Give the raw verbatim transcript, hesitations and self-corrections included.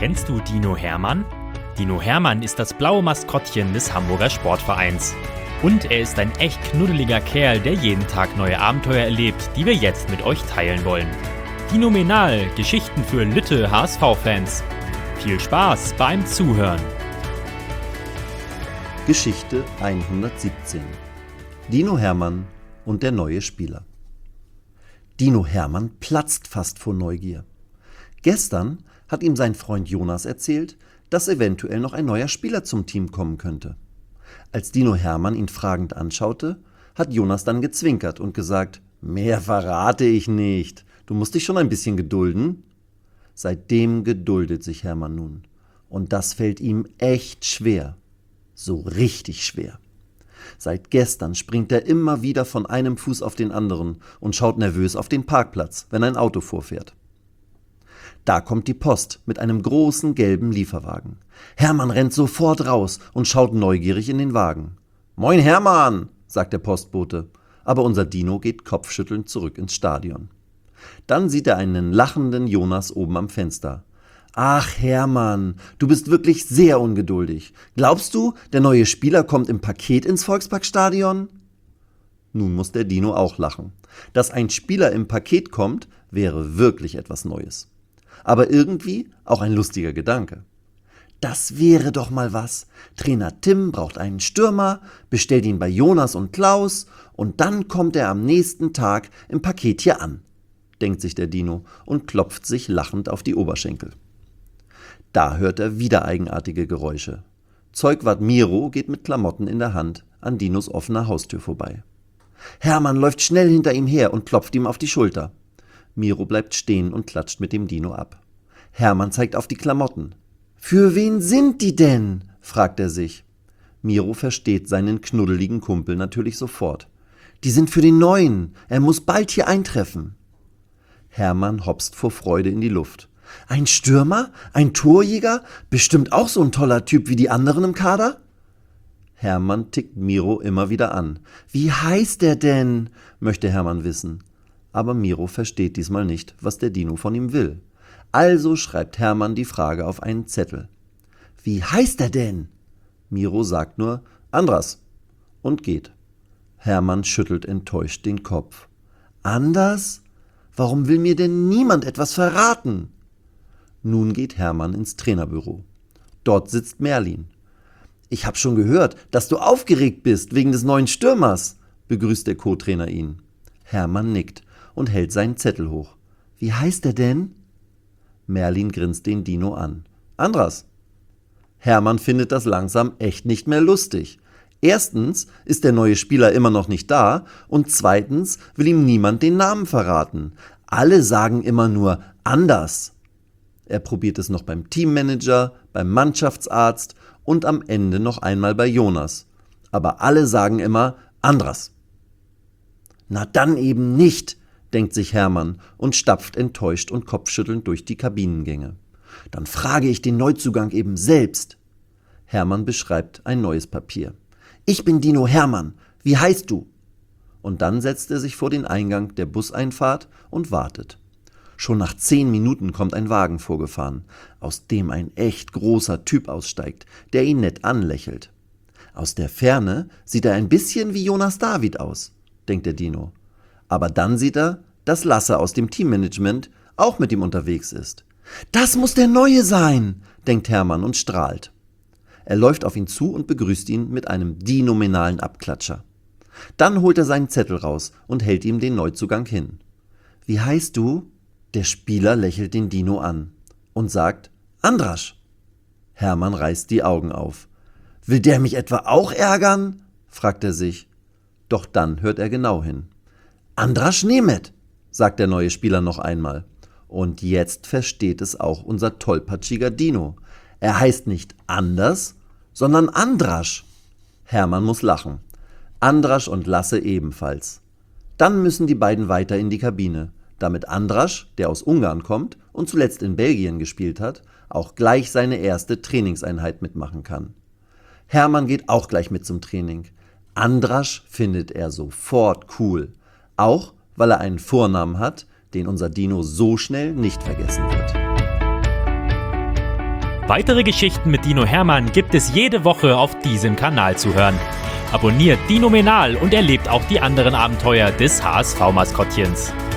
Kennst du Dino Hermann? Dino Hermann ist das blaue Maskottchen des Hamburger Sportvereins. Und er ist ein echt knuddeliger Kerl, der jeden Tag neue Abenteuer erlebt, die wir jetzt mit euch teilen wollen. Dinomenal, Geschichten für Lütte H S V-Fans. Viel Spaß beim Zuhören. Geschichte hundertsiebzehn. Dino Hermann und der neue Spieler. Dino Hermann platzt fast vor Neugier. Gestern hat ihm sein Freund Jonas erzählt, dass eventuell noch ein neuer Spieler zum Team kommen könnte. Als Dino Hermann ihn fragend anschaute, hat Jonas dann gezwinkert und gesagt: »Mehr verrate ich nicht. Du musst dich schon ein bisschen gedulden.« Seitdem geduldet sich Hermann nun. Und das fällt ihm echt schwer. So richtig schwer. Seit gestern springt er immer wieder von einem Fuß auf den anderen und schaut nervös auf den Parkplatz, wenn ein Auto vorfährt. Da kommt die Post mit einem großen gelben Lieferwagen. Hermann rennt sofort raus und schaut neugierig in den Wagen. »Moin Hermann«, sagt der Postbote, aber unser Dino geht kopfschüttelnd zurück ins Stadion. Dann sieht er einen lachenden Jonas oben am Fenster. »Ach Hermann, du bist wirklich sehr ungeduldig. Glaubst du, der neue Spieler kommt im Paket ins Volksparkstadion?« Nun muss der Dino auch lachen. Dass ein Spieler im Paket kommt, wäre wirklich etwas Neues. Aber irgendwie auch ein lustiger Gedanke. Das wäre doch mal was. Trainer Tim braucht einen Stürmer, bestellt ihn bei Jonas und Klaus und dann kommt er am nächsten Tag im Paket hier an, denkt sich der Dino und klopft sich lachend auf die Oberschenkel. Da hört er wieder eigenartige Geräusche. Zeugwart Miro geht mit Klamotten in der Hand an Dinos offener Haustür vorbei. Hermann läuft schnell hinter ihm her und klopft ihm auf die Schulter. Miro bleibt stehen und klatscht mit dem Dino ab. Hermann zeigt auf die Klamotten. »Für wen sind die denn?« fragt er sich. Miro versteht seinen knuddeligen Kumpel natürlich sofort. »Die sind für den Neuen. Er muss bald hier eintreffen.« Hermann hopst vor Freude in die Luft. »Ein Stürmer? Ein Torjäger? Bestimmt auch so ein toller Typ wie die anderen im Kader?« Hermann tickt Miro immer wieder an. »Wie heißt der denn?« möchte Hermann wissen. Aber Miro versteht diesmal nicht, was der Dino von ihm will. Also schreibt Hermann die Frage auf einen Zettel. »Wie heißt er denn?« Miro sagt nur »Andras« und geht. Hermann schüttelt enttäuscht den Kopf. »Anders? Warum will mir denn niemand etwas verraten?« Nun geht Hermann ins Trainerbüro. Dort sitzt Merlin. »Ich hab schon gehört, dass du aufgeregt bist wegen des neuen Stürmers«, begrüßt der Co-Trainer ihn. Hermann nickt und hält seinen Zettel hoch. »Wie heißt er denn?« Merlin grinst den Dino an. »Andras.« Hermann findet das langsam echt nicht mehr lustig. Erstens ist der neue Spieler immer noch nicht da und zweitens will ihm niemand den Namen verraten. Alle sagen immer nur »Anders«. Er probiert es noch beim Teammanager, beim Mannschaftsarzt und am Ende noch einmal bei Jonas. Aber alle sagen immer »Andras«. »Na dann eben nicht«, denkt sich Hermann und stapft enttäuscht und kopfschüttelnd durch die Kabinengänge. »Dann frage ich den Neuzugang eben selbst.« Hermann beschreibt ein neues Papier. »Ich bin Dino Hermann. Wie heißt du?« Und dann setzt er sich vor den Eingang der Buseinfahrt und wartet. Schon nach zehn Minuten kommt ein Wagen vorgefahren, aus dem ein echt großer Typ aussteigt, der ihn nett anlächelt. Aus der Ferne sieht er ein bisschen wie Jonas David aus, denkt der Dino. Aber dann sieht er, dass Lasse aus dem Teammanagement auch mit ihm unterwegs ist. »Das muss der Neue sein«, denkt Hermann und strahlt. Er läuft auf ihn zu und begrüßt ihn mit einem dinominalen Abklatscher. Dann holt er seinen Zettel raus und hält ihm den Neuzugang hin. »Wie heißt du?« Der Spieler lächelt den Dino an und sagt »Andras«. Hermann reißt die Augen auf. »Will der mich etwa auch ärgern?« fragt er sich. Doch dann hört er genau hin. »Andras Nemeth«, sagt der neue Spieler noch einmal. Und jetzt versteht es auch unser tollpatschiger Dino. Er heißt nicht Anders, sondern Andras. Hermann muss lachen. Andras und Lasse ebenfalls. Dann müssen die beiden weiter in die Kabine, damit Andras, der aus Ungarn kommt und zuletzt in Belgien gespielt hat, auch gleich seine erste Trainingseinheit mitmachen kann. Hermann geht auch gleich mit zum Training. Andras findet er sofort cool. Auch, weil er einen Vornamen hat, den unser Dino so schnell nicht vergessen wird. Weitere Geschichten mit Dino Hermann gibt es jede Woche auf diesem Kanal zu hören. Abonniert Dinomenal und erlebt auch die anderen Abenteuer des H S V-Maskottchens.